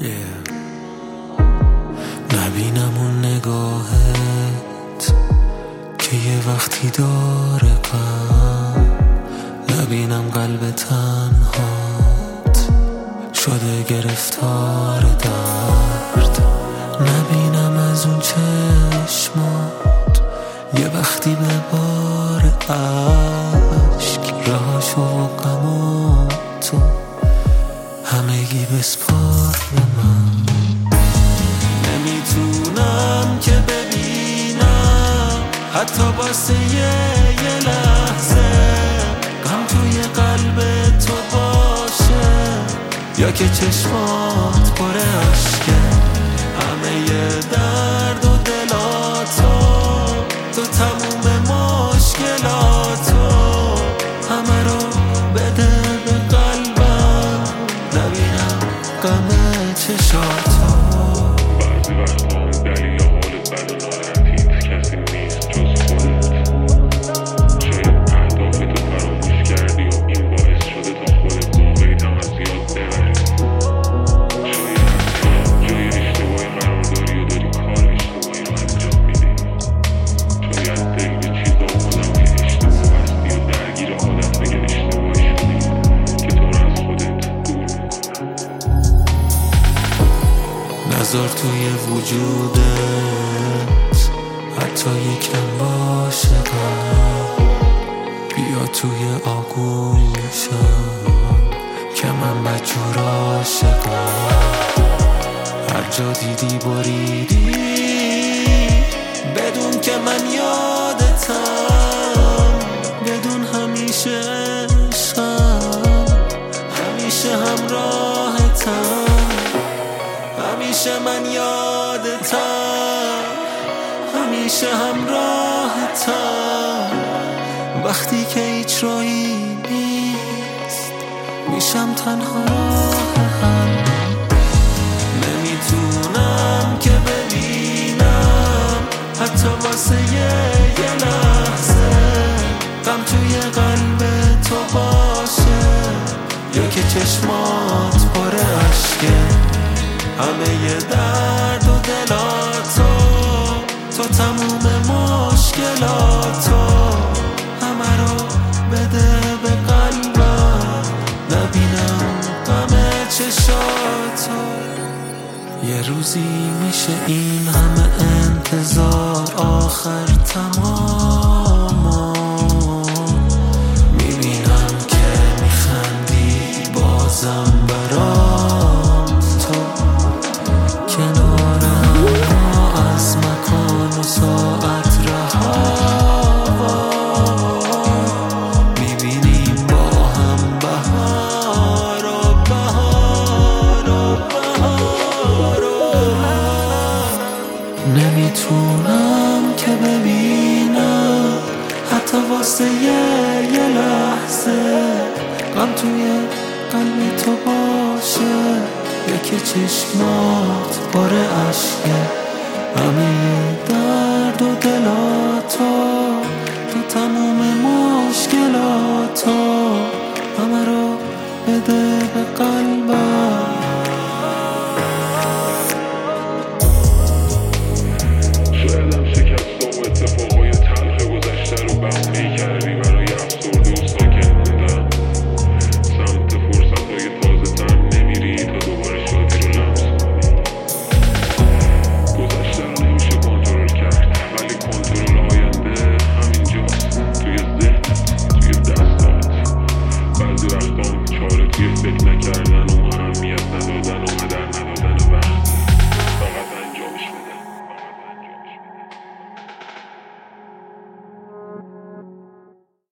نبینم اون نگاهت که یه وقتی داره غم، نبینم قلب تنهات شده گرفتار درد، نبینم از اون چشمات یه وقتی به بار عشق رهاشو و غماتو همگی بسپار به من. نمیتونم که ببینم حتی واسه یه لحظه غم توی قلب تو باشه، یا که چشمات پر عشقه همه درد و دلاتو، تو تموم مشکلاتو همه رو بده به قلبم، نبینم غم چشاتو. بعضی وقتا دلیل حالت بد و ناراحتیت کسی نیست جز خودت. شاید اهدافتو فراموش کردی و این باعث شده تا خودت واقعیت هم از یاد ببری. شاید جای اشتباهی قرار داری و داری کار اشتباهی رو انجام میدی. شاید داری به چیزا آدم که اشتباه هستی و درگیر آدم بگه اشتباه شدی که تو رو از خودت دور میکنه. نذار توی وجودت حتی یکم باشه غم، بیا توی آغوشم که من بدجور عاشقم. هر جا دیدی بریدی بدون که من یادتم، بدون همیشه عشقم، همیشه همراهتم، همیشه من یادتم، همیشه همراهتم. وقتی که هیچ راهی نیست میشم تنها راهم، نمیتونم که ببینم حتی واسه یه لحظه غم توی قلب تو باشه، یا که چشمات پر عشقه همه درد و دلاتو، تو تموم مشکلاتو همه رو بده به قلبم، نبینم غم چشاتو. یه روزی میشه این همه انتظار آخر تمام، میبینم که میخندی بازم برام، تو کنارم از مکان و ساعت رها، میبینیم با هم بهار و بهار و بهار و نمیتونم که ببینم حتی واسه یه لحظه غم توی قلب تو باشه، یکی چشمات پر عشقه همه درد و دلاتو، تو تموم مشکلاتو